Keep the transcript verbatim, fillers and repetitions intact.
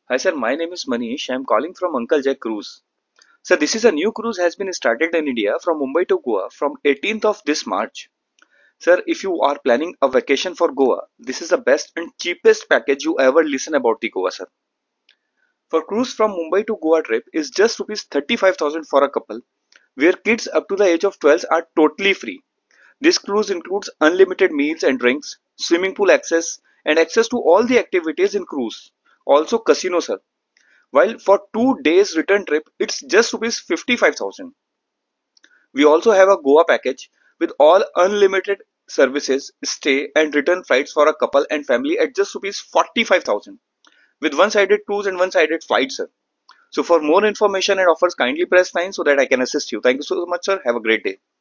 Hi sir, my name is Manish. I am calling from Uncle Jack Cruise. Sir, this is a new cruise has been started in India from Mumbai to Goa from eighteenth of this March. Sir, if you are planning a vacation for Goa, this is the best and cheapest package you ever listen about the Goa, sir. For cruise from Mumbai to Goa trip is just rupees thirty-five thousand for a couple, where kids up to the age of twelve are totally free. This cruise includes unlimited meals and drinks, swimming pool access, and access to all the activities in cruise. Also casino, sir. While for two days return trip, it's just rupees fifty-five thousand. We also have a Goa package with all unlimited services, stay and return flights for a couple and family at just rupees forty-five thousand with one-sided tours and one-sided flights, sir. So for more information and offers, kindly press nine so that I can assist you. Thank you so much, sir. Have a great day.